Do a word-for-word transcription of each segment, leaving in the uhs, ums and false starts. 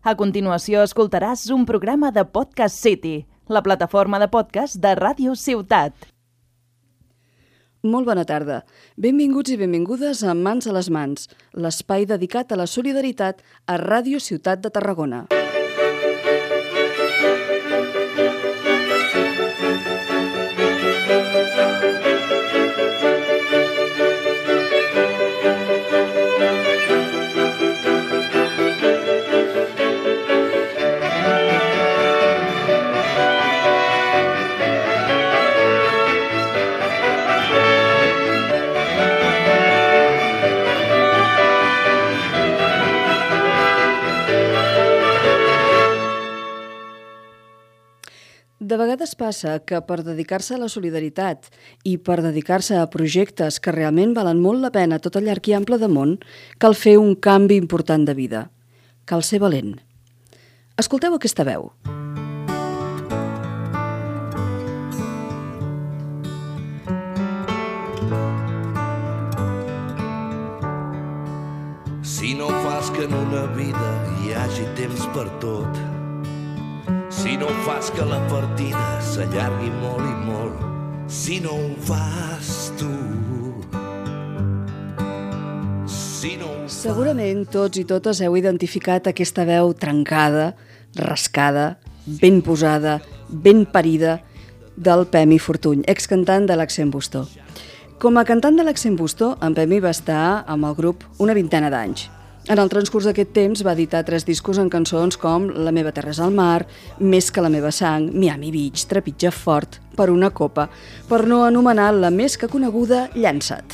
A continuació escoltaràs un programa de Podcast City, la plataforma de podcast de Ràdio Ciutat. Molt bona tarda. Benvinguts i benvingudes a Mans a les Mans, l'espai dedicat a la solidaritat a Ràdio Ciutat de Tarragona. De vegades passa que per dedicar-se a la solidaritat i per dedicar-se a projectes que realment valen molt la pena tot el llarg i ample de món, cal fer un canvi important de vida. Cal ser valent. Escolteu aquesta veu. Si no fas que en una vida hi hagi temps per tot, si no fas que la partida s'allargui molt i molt, si no ho fas tu, si no ho fas... Segurament tots i totes heu identificat aquesta veu trencada, rascada, ben posada, ben parida del Pemi Fortuny, excantant de l'Accent Bustó. Com a cantant de l'Accent Bustó, en Pemi va estar amb el grup una vintena d'anys. En el transcurs d'aquest temps va editar tres discos en cançons com La meva terra és al mar, Més que la meva sang, Miami Beach, Trepitja fort, Per una copa, per no anomenar la més que coneguda Llança't.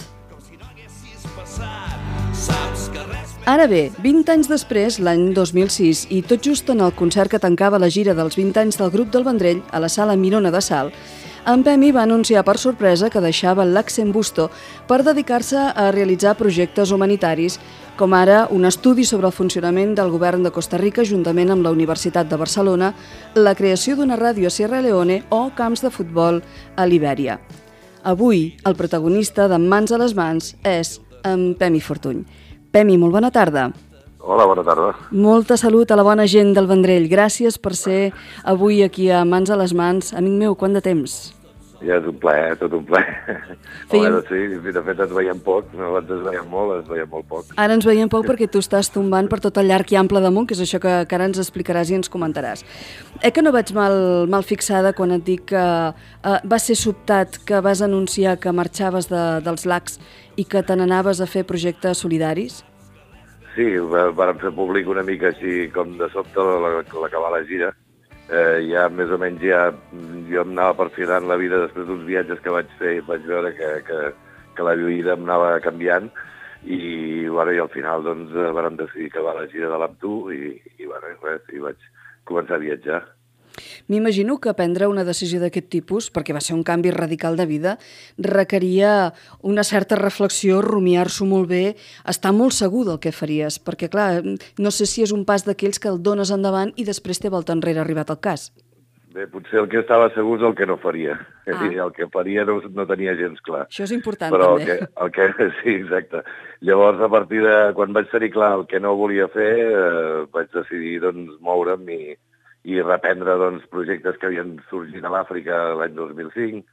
Ara bé, vint anys després, l'any dos mil sis, i tot just en el concert que tancava la gira dels vint anys del grup del Vendrell a la Sala Mirona de Salt, en Pemi va anunciar per sorpresa que deixava l'Accent Bustó per dedicar-se a realitzar projectes humanitaris, com ara un estudi sobre el funcionament del govern de Costa Rica juntament amb la Universitat de Barcelona, la creació d'una ràdio a Sierra Leone o camps de futbol a Libèria. Avui, el protagonista de Mans a les Mans és en Pemi Fortuny. Pemi, molt bona tarda. Hola, bona tarda. Molta salut a la bona gent del Vendrell. Gràcies per ser avui aquí a Mans a les Mans. Amic meu, quant de temps? Ja és un plaer, tot un plaer. Fèiem... Home, sí, de fet ens veiem poc, abans ens veiem molt, ens veiem molt poc. Ara ens veiem poc perquè tu estàs tombant per tot el llarg i ample damunt, que és això que, que ara ens explicaràs i ens comentaràs. Eh que no vaig mal, mal fixada quan et dic que eh, va ser sobtat que vas anunciar que marxaves de, dels lacs i que te n'anaves a fer projectes solidaris? Sí, vàrem fer públic una mica així com de sobte l'acabar la gira. Eh, ja més o menys ja jo em anava perfilant la vida després d'uns viatges que vaig fer i vaig veure que, que, que la vida em anava canviant i, bueno, i al final doncs vàrem decidir acabar la gira de l'Amp Tu i, i, bueno, res, i vaig començar a viatjar. M'imagino que prendre una decisió d'aquest tipus, perquè va ser un canvi radical de vida, requeria una certa reflexió, rumiar-s'ho molt bé, estar molt segur del que faries, perquè clar, no sé si és un pas d'aquells que el dones endavant i després té volta enrere arribat el cas. Bé, potser el que estava segur és el que no faria. Ah. És a dir, el que faria no, no tenia gens clar. Això és important, però també. Però el, el que... Sí, exacte. Llavors, a partir de... Quan vaig tenir clar el que no volia fer, eh, vaig decidir, doncs, moure'm i... i reprendre doncs, projectes que havien sorgit a l'Àfrica l'any dos mil cinc.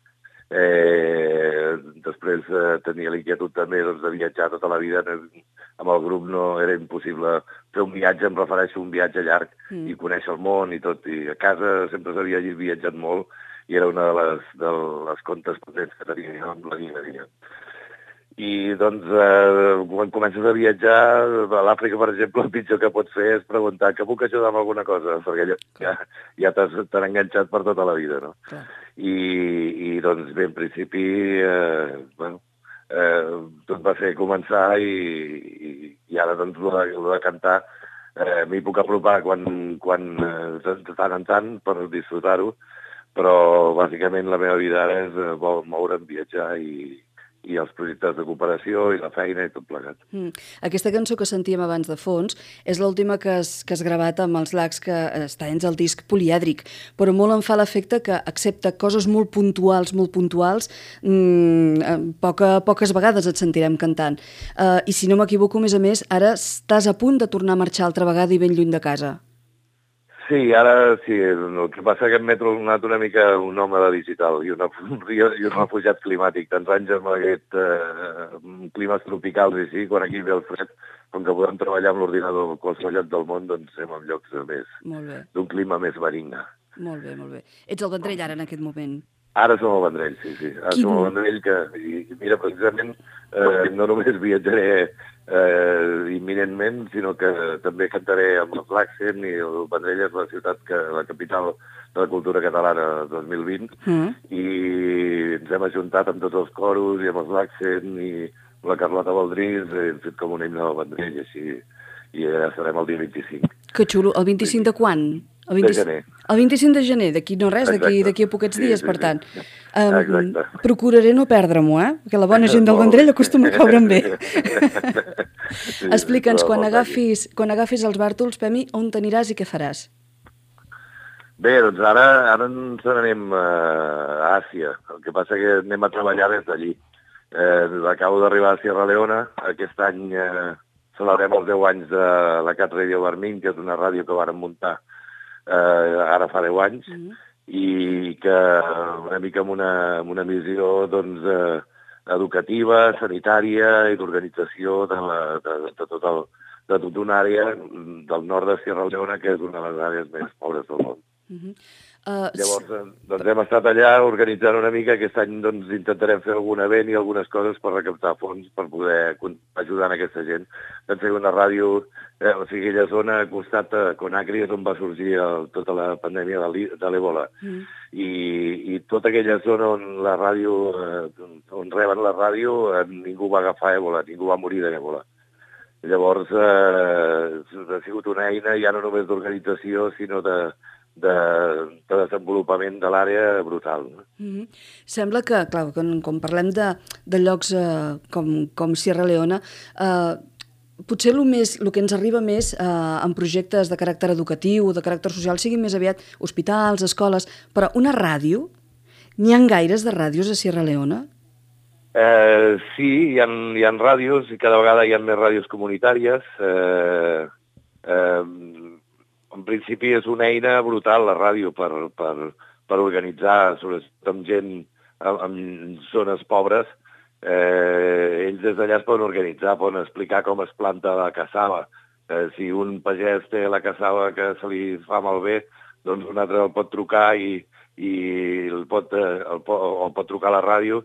Eh, després eh, tenia l'inquietud també doncs, de viatjar tota la vida. Amb el grup no era impossible fer un viatge, em refereixo a un viatge llarg mm. i conèixer el món i tot. I a casa sempre s'havia viatjat molt i era una de les, de les comptes potents que tenia jo amb la dia a dia. I doncs, eh, quan comences a viatjar, a l'Àfrica, per exemple, el pitjor que pots fer és preguntar que puc ajudar amb alguna cosa, perquè ja, ja t'has enganxat per tota la vida, no? Clar. I, I, doncs, bé, en principi, eh, bueno, eh, tot va ser començar i, i, i ara, doncs, el de, el de cantar eh, m'hi puc apropar quan, quan eh, de tant en tant per disfrutar-ho, però, bàsicament, la meva vida ara és eh, moure'm, viatjar i i els projectes de cooperació i la feina i tot plegat. Mm. Aquesta cançó que sentíem abans de fons és l'última que has, que has gravat amb els Lacs, que està dins el disc Polièdric, però molt em fa l'efecte que accepta coses molt puntuals, molt puntuals, mmm, poca, poques vegades et sentirem cantant. Uh, I si no m'equivoco, a més a més, ara estàs a punt de tornar a marxar altra vegada i ben lluny de casa. Sí, ara sí. El que passa és que m'he tornat una mica un nòmada digital i, una, i un refugiat climàtic. Tants anys amb aquest eh, climes tropicals i així, quan aquí ve el fred, com que podem treballar amb l'ordinador a qualsevol lloc del món, doncs estem en llocs més d'un clima més benigne. Molt bé, molt bé. Ets al Vendrell ara en aquest moment? Ara som al Vendrell, sí, sí. Ara Quin... som al Vendrell que, i, mira, precisament, eh, no només viatjaré eh, imminentment, sinó que també cantaré amb el Laxen, i el Vendrell és la ciutat, que la capital de la cultura catalana dos mil vint, mm. i ens hem ajuntat amb tots els coros i amb els Laxen i la Carlota Valdrís, hem fet com un himne del Vendrell, i així, i ja estarem el dia vint-i-cinc. Que xulo. El vint-i-cinc de quan? El vint... de gener. El vint-i-cinc de gener, d'aquí no res, d'aquí a poquets dies, sí, sí, per tant. Sí. Um, procuraré no perdre-m'ho, eh? Perquè la bona gent del Vendrell acostuma a caure'n bé. Sí, explica'ns, quan agafis, quan agafis els bàrtols, Pemi, on t'aniràs i què faràs? Bé, doncs ara, ara ens n'anem a Àsia. El que passa que anem a treballar des d'allí. Eh, acabo d'arribar a Sierra Leona. Aquest any eh, celebrem els deu anys de la Cat Radio Barmin, que és una ràdio que vàrem muntar eh, ara fa deu anys, mm-hmm. i que una mica amb una, amb una missió doncs, eh, educativa, sanitària i d'organització de, la, de, de, tot el, de tota una àrea del nord de Sierra Leona, que és una de les àrees més pobres del món. Mm-hmm. Uh, Llavors, doncs hem estat allà organitzant una mica. Aquest any doncs, intentarem fer algun event i algunes coses per recaptar fons per poder ajudar a aquesta gent. Vam fer una ràdio, eh, o sigui, aquella zona al costat de Conakry és on va sorgir el, tota la pandèmia de l'Ebola. Mm. I, I tota aquella zona on la ràdio, eh, on reben la ràdio, eh, ningú va agafar Ebola, ningú va morir d'Ebola. Llavors, eh, ha sigut una eina ja no només d'organització, sinó de De, de desenvolupament de l'àrea brutal. Mm-hmm. Sembla que, clar, quan, quan parlem de, de llocs eh, com, com Sierra Leona, eh, potser el, més, el que ens arriba més eh, en projectes de caràcter educatiu o de caràcter social siguin més aviat hospitals, escoles, però una ràdio? N'hi ha gaires de ràdios a Sierra Leona? Eh, sí, hi ha, hi ha ràdios i cada vegada hi ha més ràdios comunitàries. Eh, eh, En principi és una eina brutal, la ràdio, per, per, per organitzar, sobretot amb gent en zones pobres. Eh, ells des d'allà es poden organitzar, poden explicar com es planta la cassava. Eh, si un pagès té la cassava que se li fa malbé, doncs un altre el pot trucar i, i el, pot, el, pot, el pot trucar a la ràdio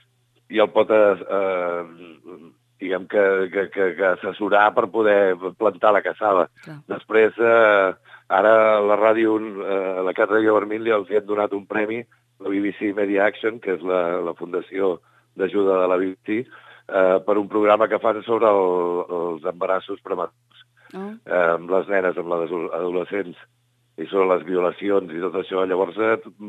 i el pot eh, diguem que, que, que, que assessorar per poder plantar la cassava. Clar. Després, eh, ara la ràdio, eh, la Cat Radio Barmin, li els han donat un premi, la B B C Media Action, que és la, la fundació d'ajuda de la B B C, eh, per un programa que fan sobre el, els embarassos prematurs, oh. eh, amb les nenes, amb les adolescents, i sobre les violacions i tot això. Llavors,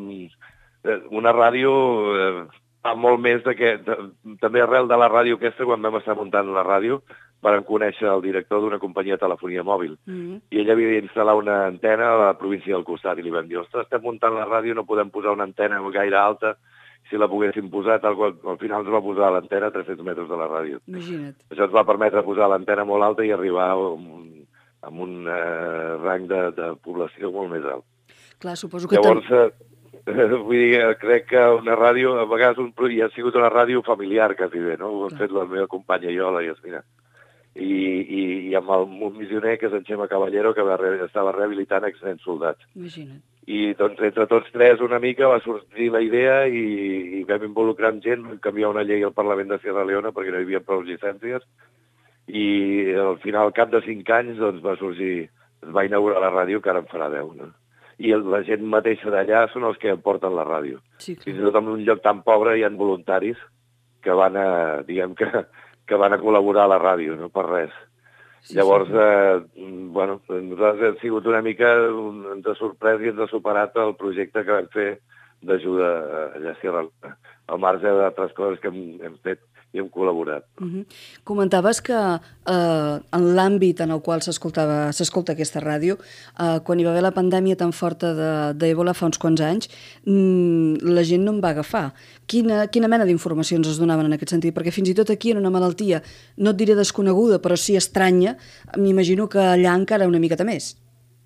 eh, una ràdio... Eh, fa molt més de que... De, també arrel de la ràdio aquesta, quan vam estar muntant la ràdio, vam conèixer el director d'una companyia de telefonia mòbil. Mm-hmm. I ell havia d'instal·lar una antena a la província del costat. I li vam dir, ostres, estem muntant la ràdio, no podem posar una antena gaire alta. Si la poguéssim posar, tal qual, al final ens va posar l'antena a tres-cents metres de la ràdio. Imagina't. Això ens va permetre posar l'antena molt alta i arribar amb un, amb un eh, rang de, de població molt més alt. Clar, suposo que... Llavors, eh, vull dir, crec que una ràdio, a vegades un, hi ha sigut una ràdio familiar, quasi bé, no? Ho hem fet la meva companya i jo, la Yasmina. I, i, i amb el un missioner, que és en Xema Caballero, que va, estava rehabilitant excelents soldats. Imagina't. I doncs entre tots tres una mica va sorgir la idea i, i vam involucrar amb gent, vam canviar una llei al Parlament de Sierra Leona perquè no hi havia prou llicències, i al final, al cap de cinc anys, doncs va sorgir, es va inaugurar la ràdio, que ara en farà deu, no? I la gent mateixa d'allà són els que porten la ràdio. Sí, fins i tot en un lloc tan pobre hi ha voluntaris que van a, diguem que, que van a col·laborar a la ràdio, no per res. Sí, Llavors, sí. Eh, bueno, nosaltres hem sigut una mica, ens ha sorprès i ens ha superat el projecte que vam fer d'ajuda allà a Sierra Leona, al marge d'altres coses que hem, hem fet i hem col·laborat. Uh-huh. Comentaves que eh, en l'àmbit en el qual s'escoltava, s'escolta aquesta ràdio, eh, quan hi va haver la pandèmia tan forta d'Ebola fa uns quants anys, mmm, la gent no en va agafar. Quina, quina mena d'informacions es donaven en aquest sentit? Perquè fins i tot aquí, en una malaltia, no et diré desconeguda, però sí estranya, m'imagino que allà encara una miqueta més.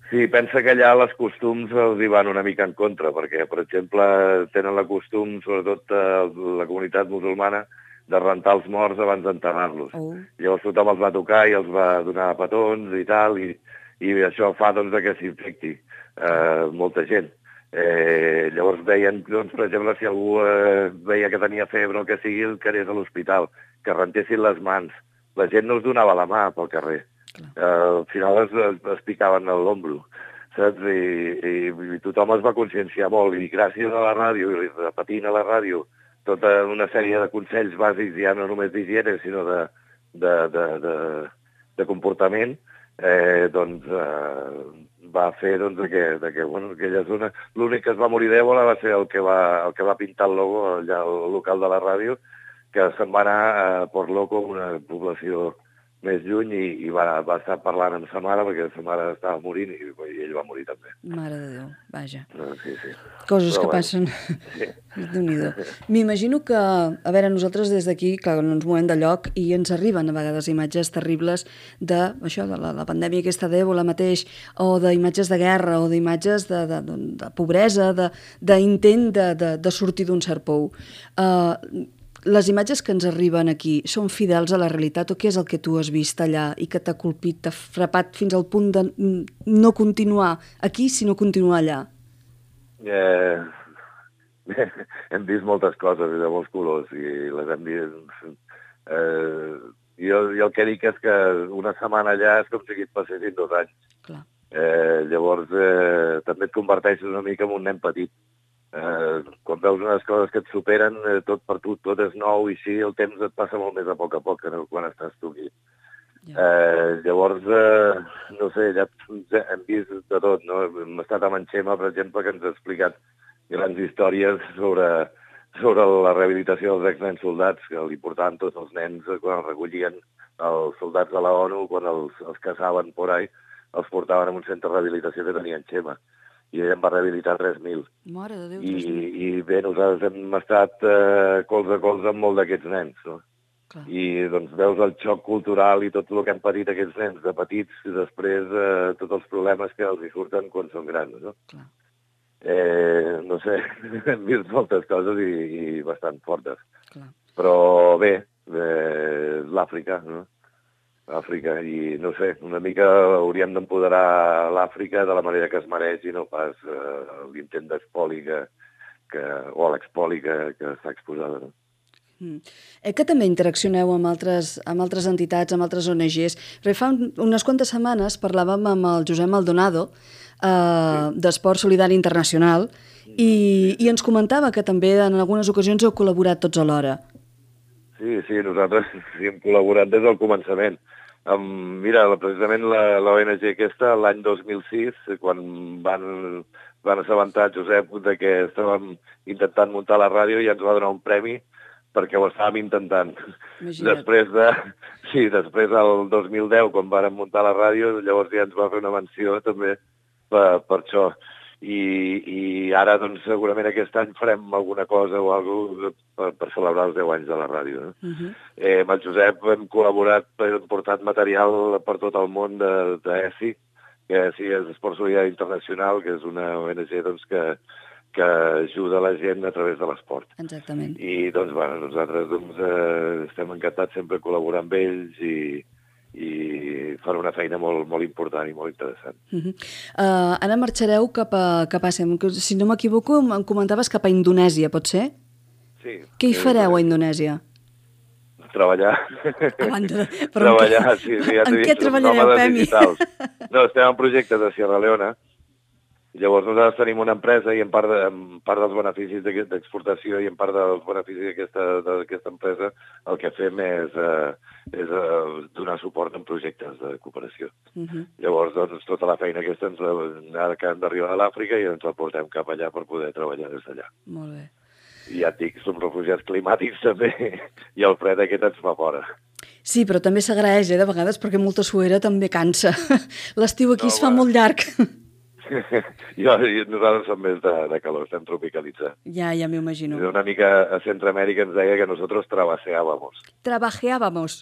Sí, pensa que allà els costums els hi van una mica en contra, perquè, per exemple, tenen la costum, sobretot eh, la comunitat musulmana, de rentar els morts abans d'enterrar-los. Oh. Llavors tothom els va tocar i els va donar petons i tal, i, i això fa doncs, que s'infecti eh, molta gent. Eh, llavors veien, doncs, per exemple, si algú eh, veia que tenia febre o que sigui, que anés a l'hospital, que rentessin les mans. La gent no es donava la mà pel carrer. Uh, al final es, es, es picaven a l'ombro, saps? I, i, I tothom es va conscienciar molt, i gràcies a la ràdio, i repetint a la ràdio, tota una sèrie de consells bàsics, ja no només d'higiene, sinó de, de, de, de, de comportament, eh, doncs eh, va fer doncs, que, de que bueno, aquella zona... L'únic que es va morir d'èbola va ser el que va, el que va pintar el logo allà al local de la ràdio, que se'n va anar a Port Loco, una població més lluny, i, i va, va estar parlant amb sa mare, perquè sa mare estava morint, i, i ell va morir també. Mare de Déu, vaja. No, sí, sí. Coses Però que bueno, passen. Sí. Déu-n'hi-do. M'imagino que, a veure, nosaltres des d'aquí, clar, no ens movem de lloc, i ens arriben a vegades imatges terribles de, això, de la, la pandèmia aquesta d'èbola mateix, o d'imatges de guerra, o d'imatges de, de, de, de pobresa, d'intent de, de, de, de sortir d'un cert pou. Uh, Les imatges que ens arriben aquí són fidels a la realitat, o què és el que tu has vist allà i que t'ha colpit, t'ha frapat fins al punt de no continuar aquí, sinó continuar allà? Eh, hem vist moltes coses de molts colors, i les hem vist... Eh, jo, jo el que dic és que una setmana allà és com si et passessin dos anys. Clar. Eh, llavors eh, també et converteixes una mica en un nen petit. Eh, quan veus unes coses que et superen, eh, tot per tu, tot és nou, i sí, el temps et passa molt més a poc a poc que no, quan estàs tu aquí. Yeah. Eh, llavors, eh, no sé, ja hem vist de tot, no? Hem estat amb en Xema, per exemple, que ens ha explicat grans històries sobre, sobre la rehabilitació dels ex-nens soldats, que li portaven tots els nens quan els recollien els soldats de la ONU, quan els, els caçaven por ahí, els portaven a un centre de rehabilitació que tenia en Xema. I ell en va rehabilitar tres mil. Mare de Déu, I, tres mil. I bé, nosaltres hem estat eh, colze a colze amb molt d'aquests nens, no? Clar. I doncs veus el xoc cultural i tot el que han patit aquests nens de petits, i després eh, tots els problemes que els hi surten quan són grans, no? Clar. Eh, no sé, hem vist moltes coses i, i bastant fortes. Clar. Però bé, eh, l'Àfrica, no? Àfrica, i no sé, una mica hauríem d'empoderar l'Àfrica de la manera que es mereix, i no pas eh, l'intent d'expoli que, que, o l'expoli que, que està exposada. No? Mm. Eh, que també interaccioneu amb altres, amb altres entitats, amb altres O N Ges. Perquè fa un, unes quantes setmanes parlàvem amb el Josep Maldonado, eh, sí. d'Esport Solidari Internacional, i, i ens comentava que també en algunes ocasions heu col·laborat tots alhora. Sí, sí, nosaltres sí, hem col·laborat des del començament. Um, mira, precisament la, la O N G aquesta, l'any dos mil sis, quan van, van assabentar Josep de que estàvem intentant muntar la ràdio, i ens va donar un premi perquè ho estàvem intentant. Imagina't. Després de, sí, després del dos mil deu, quan vàrem muntar la ràdio, llavors ja ens va fer una menció també per, per això. I, i ara, doncs, segurament aquest any farem alguna cosa o alguna cosa per, per celebrar els deu anys de la ràdio. No? Uh-huh. eh, amb el Josep hem col·laborat, hem portat material per tot el món d'E S I, que sí, és Esport Solidari Internacional, que és una O N G doncs, que, que ajuda la gent a través de l'esport. Exactament. I doncs, bueno, nosaltres doncs, eh, estem encantats sempre a col·laborar amb ells, i i fan una feina molt, molt important i molt interessant. Uh-huh. uh, ara marxareu cap a, cap a, si no m'equivoco, em comentaves cap a Indonèsia, pot ser? Sí. Què hi fareu a Indonèsia? Treballar. A banda de... Treballar, en sí. sí ja en què treballareu, Pemi? No, estem en projectes de Sierra Leone. Llavors nosaltres tenim una empresa, i en part, de, en part dels beneficis d'exportació i en part dels beneficis d'aquesta empresa, el que fem és, eh, és eh, donar suport en projectes de cooperació. Uh-huh. Llavors, doncs, tota la feina aquesta ens la, que hem d'arribar a l'Àfrica, i ens la portem cap allà per poder treballar des d'allà. Molt bé. I ja et dic, som refugiats climàtics també, i el fred aquest ens fa fora. Sí, però també s'agraeix, eh, de vegades, perquè molta suera també cansa. L'estiu aquí no, es fa bueno. molt llarg. jo, nosaltres som més de, de calor, estem tropicalitzats. Ja, ja m'ho imagino. Una mica a Centroamèrica ens deia que nosotros trabajeábamos. Trabajeábamos.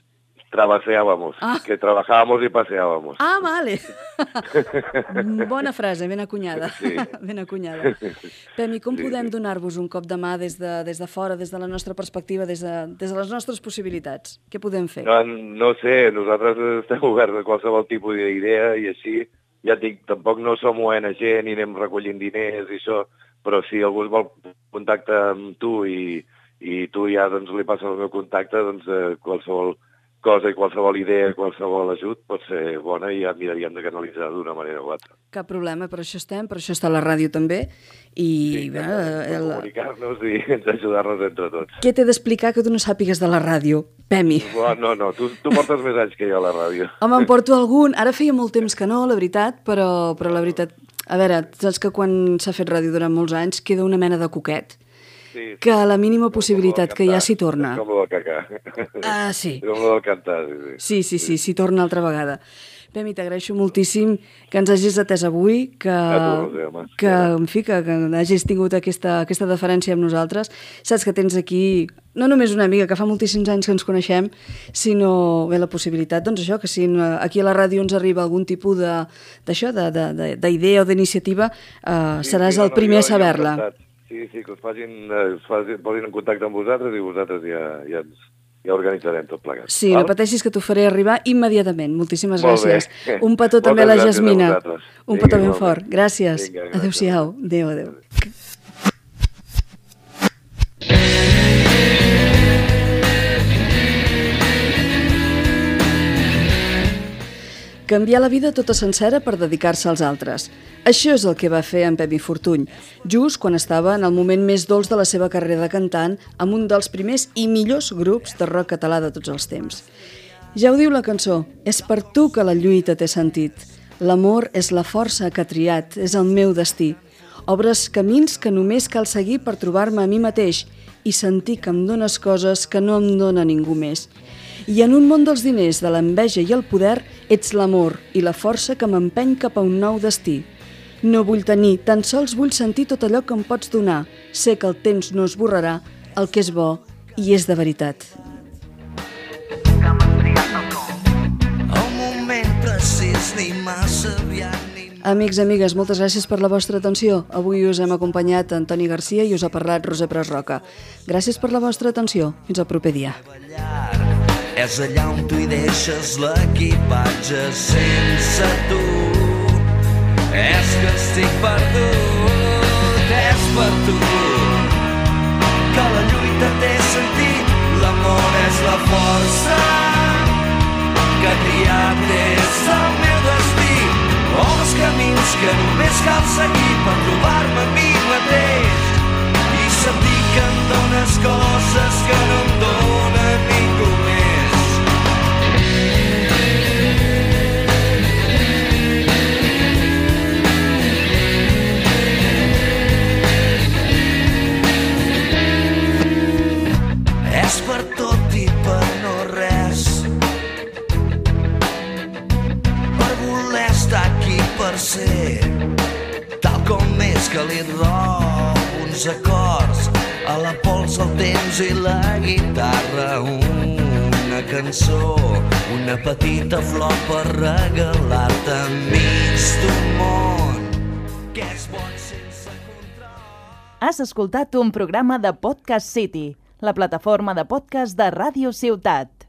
trabaseábamos, Ah. que trabajábamos y paseábamos. Ah, vale. Bona frase, ben acunyada. Sí. Ben acunyada. Pemi, com Sí, podem sí. donar-vos un cop de mà des de, des de fora, des de la nostra perspectiva, des de, des de les nostres possibilitats? Què podem fer? No, no sé, nosaltres estem oberts a qualsevol tipus d'idea i així, ja et dic, tampoc no som O N G ni anem recollint diners i això, però si algú es vol contactar amb tu i, i tu ja doncs, li passes el meu contacte, doncs eh, qualsevol cosa i qualsevol idea, qualsevol ajut pot ser bona i ja miraríem de canalitzar d'una manera o altra. Cap problema, per això estem, per això està la ràdio també. I Sí, bé, per el... comunicar-nos i ajudar-nos entre tots. què t'he d'explicar que tu no sàpigues de la ràdio, Pemi? No, no, no, tu, tu portes més anys que jo a la ràdio. Home, em porto algun. Ara feia molt temps que no, la veritat, però, però la veritat... A veure, saps que quan s'ha fet ràdio durant molts anys queda una mena de coquet, Sí, sí. que a la mínima possibilitat que ja s'hi torna. És com el del cacà. Ah, sí. És com el del cantar, sí, sí. Sí, sí, sí, s'hi torna altra vegada. Pemi, t'agraeixo moltíssim que ens hagis atès avui, que, A tu, Roser, home. que, en fi, que, que hagis tingut aquesta, aquesta deferència amb nosaltres. Saps que tens aquí no només una amiga, que fa moltíssims anys que ens coneixem, sinó bé, la possibilitat, doncs això, que si aquí a la ràdio ens arriba algun tipus de- d'això, de, de, de, d'idea o d'iniciativa, eh, Sí, seràs sí, no, el no, primer jo- a saber-la. jo encantat. Sí, sí, que us facin, eh, us facin, posin en contacte amb vosaltres i vosaltres ja, ja, ens, ja organitzarem tot plegat. Sí, no pateixis que t'ho faré arribar immediatament. Moltíssimes Molt bé. gràcies. Un petó també a la Moltes gràcies a Jasmina. vosaltres. Un Vinga, petó ben igualment. fort. Gràcies. Vinga, gràcies. Adéu-siau. Adéu, adéu. Canviar la vida tota sencera per dedicar-se als altres. Això és el que va fer en Pemi Fortuny, just quan estava en el moment més dolç de la seva carrera de cantant amb un dels primers i millors grups de rock català de tots els temps. Ja ho diu la cançó, és per tu que la lluita té sentit. L'amor és la força que ha triat, és el meu destí. Obres camins que només cal seguir per trobar-me a mi mateix i sentir que em dones coses que no em dona ningú més. I en un món dels diners, de l'enveja i el poder, ets l'amor i la força que m'empeny cap a un nou destí. No vull tenir, tan sols vull sentir tot allò que em pots donar. Sé que el temps no esborrarà el que és bo i és de veritat. El moment precís ni massa aviat ni... Amics, amigues, moltes gràcies per la vostra atenció. Avui us hem acompanyat Antoni Garcia i us ha parlat Roser Pras Roca. Gràcies per la vostra atenció. Fins al proper dia. És allà on tu hi deixes l'equipatge sense tu. És que estic perdut, és per tu que la lluita té sentit. L'amor és la força que triat és el meu destí. O els camins que només cal seguir per trobar-me a mi mateix i sentir que em dones coses que no em dona ningú més. És per tot i per no res, per voler estar aquí, per ser tal com és, que li robo uns acords a la pols, el temps i la guitarra. Una cançó, una petita flor per regalar-te enmig d'un món que és bon sense control. Has escoltat un programa de Podcast City, la plataforma de podcast de Ràdio Ciutat.